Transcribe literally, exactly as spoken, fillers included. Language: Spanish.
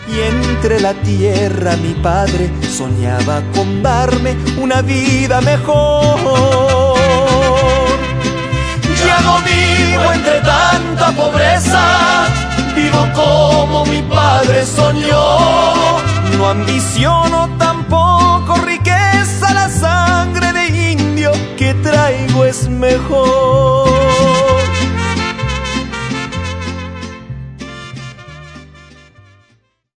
y entre la tierra mi padre soñaba con darme una vida mejor. Ya no vivo entre tanta pobreza, vivo como mi padre soñó. No ambiciono tampoco riqueza, la sangre de indio que traigo es mejor.